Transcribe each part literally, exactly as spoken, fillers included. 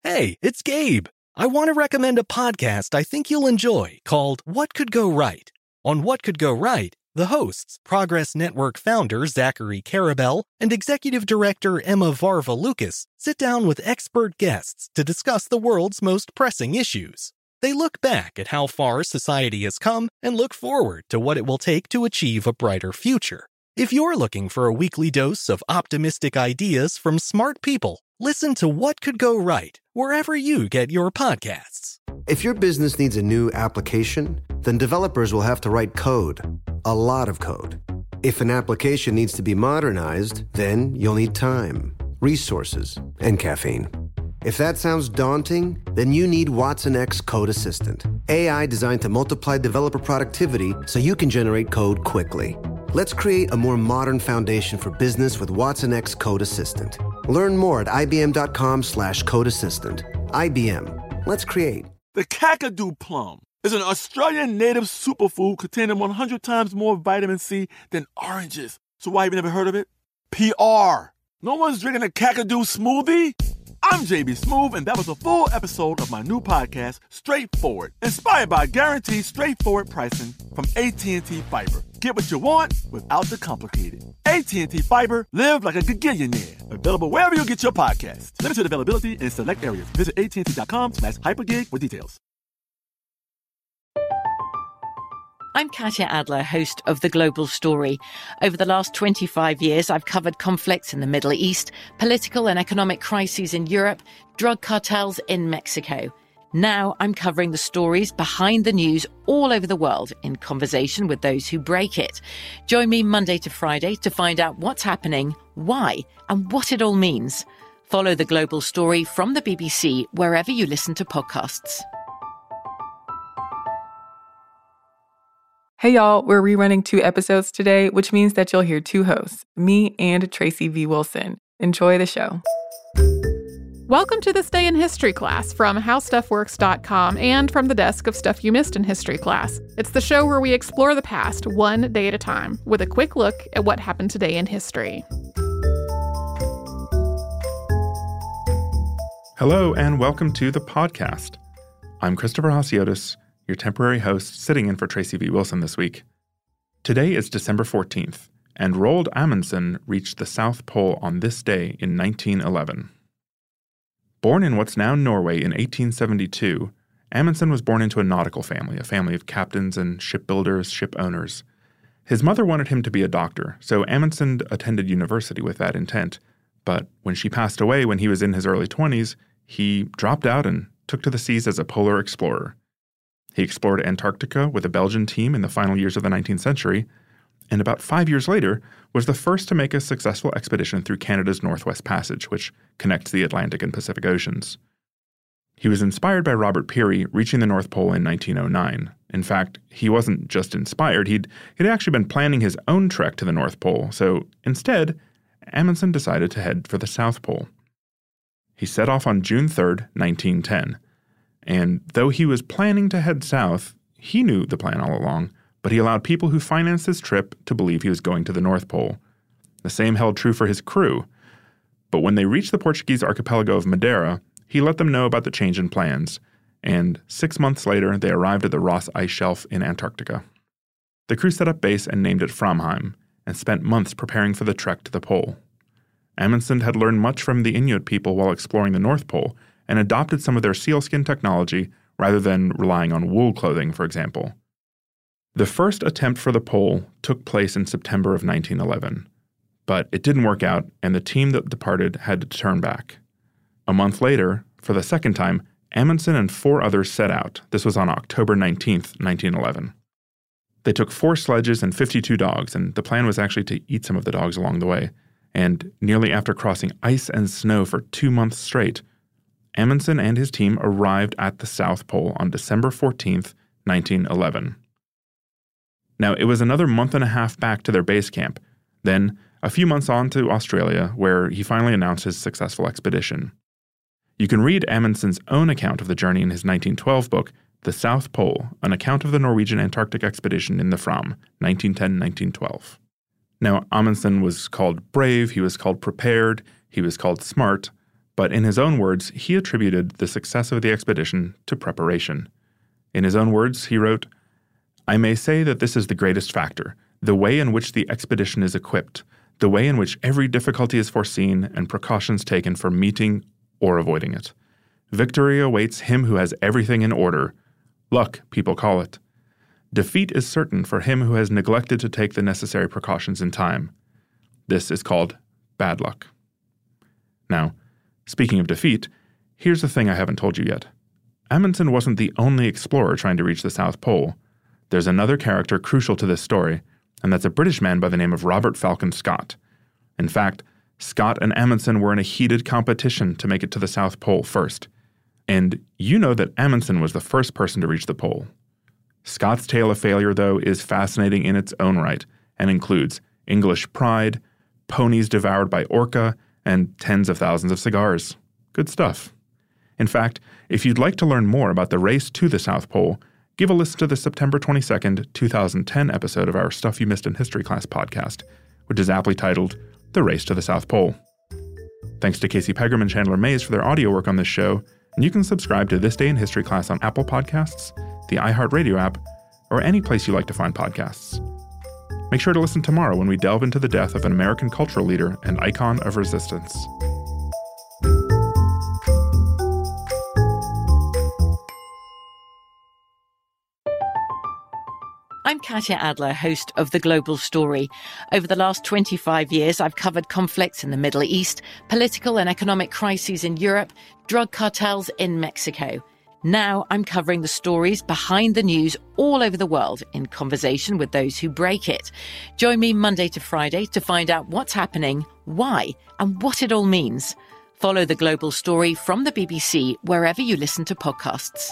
Hey, it's Gabe. I want to recommend a podcast I think you'll enjoy called What Could Go Right. On What Could Go Right, the hosts, Progress Network founder Zachary Karabell and executive director Emma Varva-Lucas, sit down with expert guests to discuss the world's most pressing issues. They look back at how far society has come and look forward to what it will take to achieve a brighter future. If you're looking for a weekly dose of optimistic ideas from smart people, listen to What Could Go Right wherever you get your podcasts. If your business needs a new application, then developers will have to write code, a lot of code. If an application needs to be modernized, then you'll need time, resources, and caffeine. If that sounds daunting, then you need Watson X Code Assistant, A I designed to multiply developer productivity so you can generate code quickly. Let's create a more modern foundation for business with Watson X Code Assistant. Learn more at ibm.com slash code assistant. I B M. Let's create. The Kakadu plum is an Australian native superfood containing one hundred times more vitamin C than oranges. So why have you never heard of it? P R. No one's drinking a Kakadu smoothie? I'm J B Smoove, and that was a full episode of my new podcast, Straightforward, inspired by guaranteed straightforward pricing from A T and T Fiber. Get what you want without the complicated. A T and T Fiber, live like a gigillionaire. Available wherever you get your podcasts. Limited availability in select areas. Visit att.com slash hypergig for details. I'm Katya Adler, host of The Global Story. Over the last twenty-five years, I've covered conflicts in the Middle East, political and economic crises in Europe, drug cartels in Mexico. Now I'm covering the stories behind the news all over the world in conversation with those who break it. Join me Monday to Friday to find out what's happening, why, and what it all means. Follow The Global Story from the B B C wherever you listen to podcasts. Hey y'all, we're rerunning two episodes today, which means that you'll hear two hosts, me and Tracy V. Wilson. Enjoy the show. Welcome to This Day in History class from how stuff works dot com and from the desk of Stuff You Missed in History class. It's the show where we explore the past one day at a time with a quick look at what happened today in history. Hello and welcome to the podcast. I'm Christopher Hasiotis, your temporary host sitting in for Tracy V. Wilson this week. Today is December fourteenth, and Roald Amundsen reached the South Pole on this day in nineteen eleven. Born in what's now Norway in eighteen seventy-two, Amundsen was born into a nautical family, a family of captains and shipbuilders, ship owners. His mother wanted him to be a doctor, so Amundsen attended university with that intent. But when she passed away when he was in his early twenties, he dropped out and took to the seas as a polar explorer. He explored Antarctica with a Belgian team in the final years of the nineteenth century, and about five years later was the first to make a successful expedition through Canada's Northwest Passage, which connects the Atlantic and Pacific Oceans. He was inspired by Robert Peary reaching the North Pole in nineteen oh nine. In fact, he wasn't just inspired, he'd, he'd actually been planning his own trek to the North Pole, so instead, Amundsen decided to head for the South Pole. He set off on June third, nineteen ten. And though he was planning to head south, he knew the plan all along, but he allowed people who financed his trip to believe he was going to the North Pole. The same held true for his crew. But when they reached the Portuguese archipelago of Madeira, he let them know about the change in plans, and six months later they arrived at the Ross Ice Shelf in Antarctica. The crew set up base and named it Framheim, and spent months preparing for the trek to the pole. Amundsen had learned much from the Inuit people while exploring the North Pole, and adopted some of their sealskin technology rather than relying on wool clothing, for example. The first attempt for the pole took place in September of nineteen eleven, but it didn't work out, and the team that departed had to turn back. A month later, for the second time, Amundsen and four others set out. This was on October nineteenth, nineteen eleven. They took four sledges and fifty-two dogs, and the plan was actually to eat some of the dogs along the way. And nearly after crossing ice and snow for two months straight, Amundsen and his team arrived at the South Pole on December fourteenth, nineteen eleven. Now, it was another month and a half back to their base camp, then a few months on to Australia, where he finally announced his successful expedition. You can read Amundsen's own account of the journey in his nineteen twelve book, The South Pole, an account of the Norwegian Antarctic expedition in the Fram, nineteen ten to nineteen twelve. Now, Amundsen was called brave, he was called prepared, he was called smart, But in his own words, he attributed the success of the expedition to preparation. In his own words, he wrote, "I may say that this is the greatest factor, the way in which the expedition is equipped, the way in which every difficulty is foreseen and precautions taken for meeting or avoiding it. Victory awaits him who has everything in order. Luck, people call it. Defeat is certain for him who has neglected to take the necessary precautions in time. This is called bad luck." Now, speaking of defeat, here's the thing I haven't told you yet. Amundsen wasn't the only explorer trying to reach the South Pole. There's another character crucial to this story, and that's a British man by the name of Robert Falcon Scott. In fact, Scott and Amundsen were in a heated competition to make it to the South Pole first. And you know that Amundsen was the first person to reach the pole. Scott's tale of failure, though, is fascinating in its own right and includes English pride, ponies devoured by orca, and tens of thousands of cigars. Good stuff. In fact, if you'd like to learn more about the race to the South Pole, give a listen to the September twenty-second, twenty ten episode of our Stuff You Missed in History Class podcast, which is aptly titled The Race to the South Pole. Thanks to Casey Pegram and Chandler Mays for their audio work on this show, and you can subscribe to This Day in History Class on Apple Podcasts, the iHeartRadio app, or any place you like to find podcasts. Make sure to listen tomorrow when we delve into the death of an American cultural leader and icon of resistance. I'm Katya Adler, host of The Global Story. Over the last twenty-five years, I've covered conflicts in the Middle East, political and economic crises in Europe, drug cartels in Mexico. Now I'm covering the stories behind the news all over the world in conversation with those who break it. Join me Monday to Friday to find out what's happening, why, and what it all means. Follow The Global Story from the B B C wherever you listen to podcasts.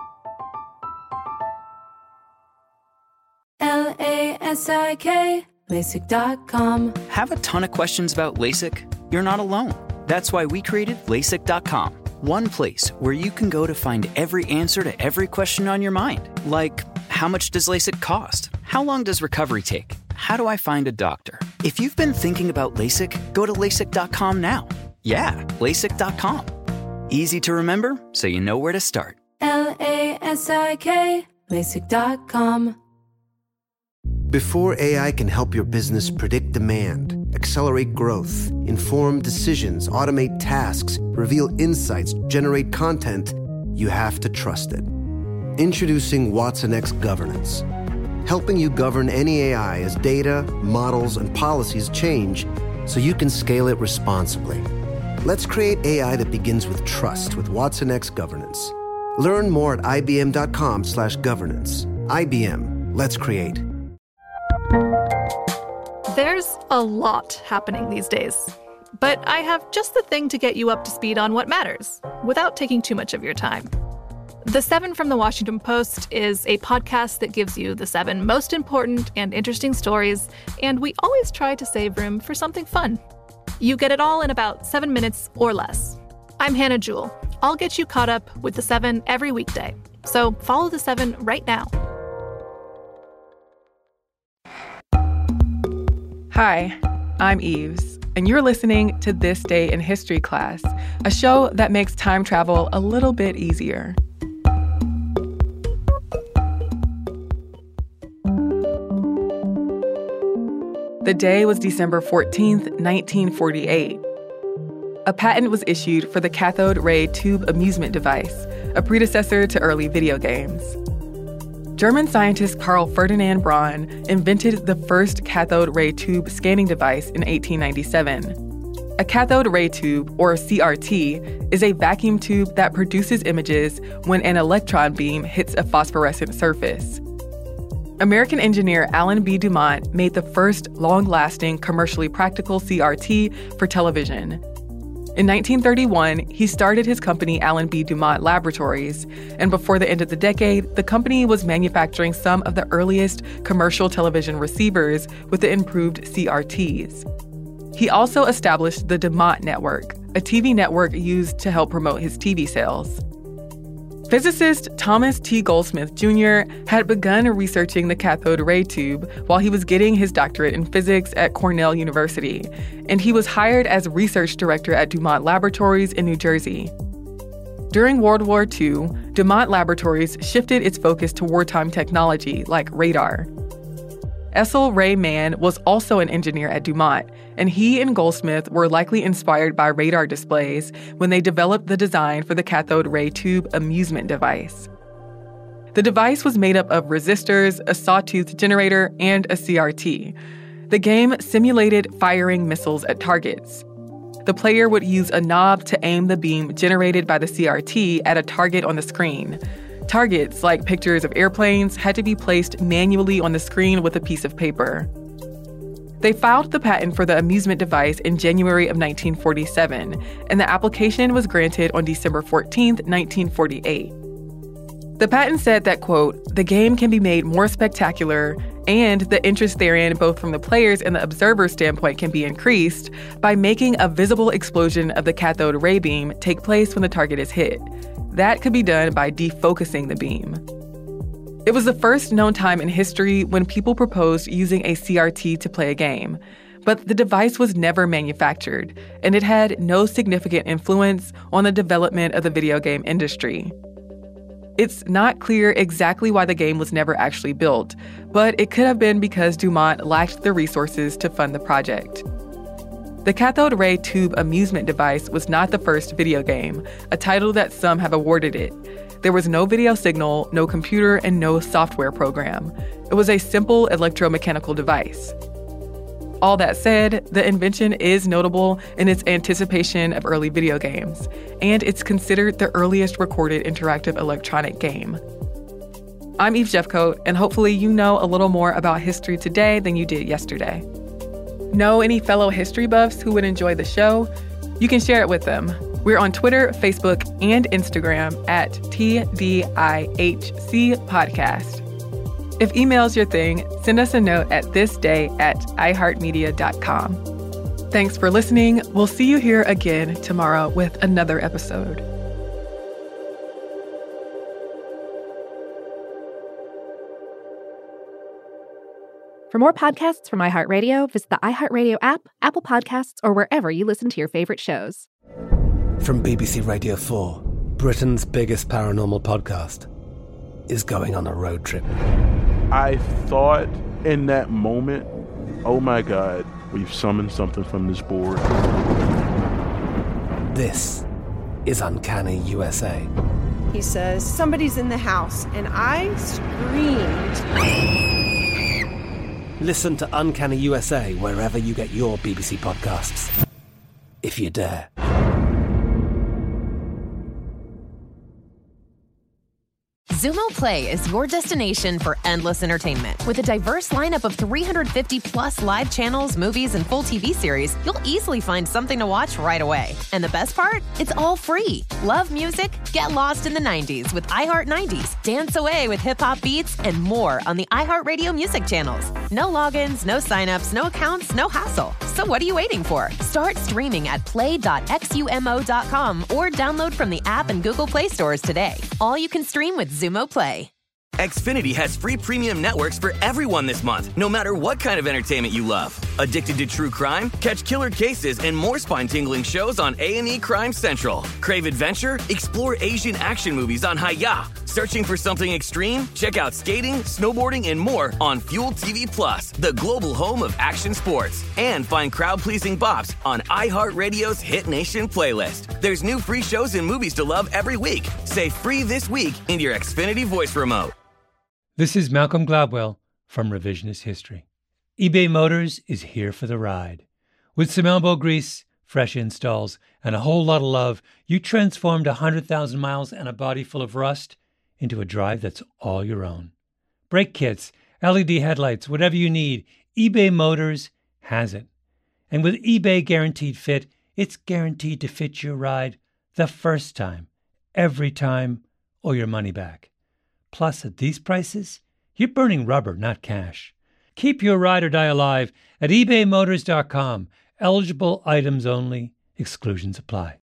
L A S I K, LASIK dot com. Have a ton of questions about LASIK? You're not alone. That's why we created LASIK dot com. One place where you can go to find every answer to every question on your mind. Like, how much does LASIK cost? How long does recovery take? How do I find a doctor? If you've been thinking about LASIK, go to LASIK dot com now. Yeah, LASIK dot com. Easy to remember, so you know where to start. L A S I K, LASIK dot com. Before A I can help your business predict demand, accelerate growth, inform decisions, automate tasks, reveal insights, generate content, you have to trust it. Introducing watsonx Governance, helping you govern any A I as data, models, and policies change so you can scale it responsibly. Let's create A I that begins with trust with watsonx Governance. Learn more at ibm.com slash governance. I B M, let's create. There's a lot happening these days, but I have just the thing to get you up to speed on what matters, without taking too much of your time. The Seven from the Washington Post is a podcast that gives you the seven most important and interesting stories, and we always try to save room for something fun. You get it all in about seven minutes or less. I'm Hannah Jewell. I'll get you caught up with the seven every weekday, so follow the seven right now. Hi, I'm Eves, and you're listening to This Day in History Class, a show that makes time travel a little bit easier. The day was December fourteenth, nineteen forty-eight. A patent was issued for the cathode ray tube amusement device, a predecessor to early video games. German scientist Karl Ferdinand Braun invented the first cathode ray tube scanning device in eighteen ninety-seven. A cathode ray tube, or C R T, is a vacuum tube that produces images when an electron beam hits a phosphorescent surface. American engineer Alan B. Dumont made the first long-lasting, commercially practical C R T for television. In nineteen thirty-one, he started his company Alan B. Dumont Laboratories, and before the end of the decade, the company was manufacturing some of the earliest commercial television receivers with the improved C R Ts. He also established the Dumont Network, a T V network used to help promote his T V sales. Physicist Thomas T. Goldsmith Junior had begun researching the cathode ray tube while he was getting his doctorate in physics at Cornell University, and he was hired as research director at Dumont Laboratories in New Jersey. During World War Two, Dumont Laboratories shifted its focus to wartime technology like radar. Essel Ray Mann was also an engineer at Dumont, and he and Goldsmith were likely inspired by radar displays when they developed the design for the cathode ray tube amusement device. The device was made up of resistors, a sawtooth generator, and a C R T. The game simulated firing missiles at targets. The player would use a knob to aim the beam generated by the C R T at a target on the screen. Targets, like pictures of airplanes, had to be placed manually on the screen with a piece of paper. They filed the patent for the amusement device in January of nineteen forty-seven, and the application was granted on December fourteenth, nineteen forty-eight. The patent said that, quote, the game can be made more spectacular and the interest therein, both from the players and the observer's standpoint, can be increased by making a visible explosion of the cathode ray beam take place when the target is hit. That could be done by defocusing the beam. It was the first known time in history when people proposed using a C R T to play a game, but the device was never manufactured, and it had no significant influence on the development of the video game industry. It's not clear exactly why the game was never actually built, but it could have been because Dumont lacked the resources to fund the project. The cathode ray tube amusement device was not the first video game, a title that some have awarded it. There was no video signal, no computer, and no software program. It was a simple electromechanical device. All that said, the invention is notable in its anticipation of early video games, and it's considered the earliest recorded interactive electronic game. I'm Eve Jeffcoat, and hopefully you know a little more about history today than you did yesterday. Know any fellow history buffs who would enjoy the show? You can share it with them. We're on Twitter, Facebook, and Instagram at T D I H C Podcast. If email's your thing, send us a note at thisday at iheartmedia dot com. Thanks for listening. We'll see you here again tomorrow with another episode. For more podcasts from iHeartRadio, visit the iHeartRadio app, Apple Podcasts, or wherever you listen to your favorite shows. From B B C Radio four, Britain's biggest paranormal podcast is going on a road trip. I thought in that moment, oh my God, we've summoned something from this board. This is Uncanny U S A. He says, somebody's in the house, and I screamed. Listen to Uncanny U S A wherever you get your B B C podcasts, if you dare. Xumo Play is your destination for endless entertainment. With a diverse lineup of three hundred fifty plus live channels, movies, and full T V series, you'll easily find something to watch right away. And the best part? It's all free. Love music? Get lost in the nineties with iHeart nineties. Dance away with hip-hop beats and more on the iHeartRadio music channels. No logins, no signups, no accounts, no hassle. So what are you waiting for? Start streaming at play dot xumo dot com or download from the app and Google Play stores today. All you can stream with Xumo Play. Xfinity has free premium networks for everyone this month, no matter what kind of entertainment you love. Addicted to true crime? Catch killer cases and more spine-tingling shows on A and E Crime Central. Crave adventure? Explore Asian action movies on Hi-Ya. Searching for something extreme? Check out skating, snowboarding, and more on Fuel T V Plus, the global home of action sports. And find crowd-pleasing bops on iHeartRadio's Hit Nation playlist. There's new free shows and movies to love every week. Say free this week in your Xfinity voice remote. This is Malcolm Gladwell from Revisionist History. eBay Motors is here for the ride. With some elbow grease, fresh installs, and a whole lot of love, you transformed one hundred thousand miles and a body full of rust into a drive that's all your own. Brake kits, L E D headlights, whatever you need, eBay Motors has it. And with eBay Guaranteed Fit, it's guaranteed to fit your ride the first time, every time, or your money back. Plus, at these prices, you're burning rubber, not cash. Keep your ride or die alive at ebay motors dot com. Eligible items only. Exclusions apply.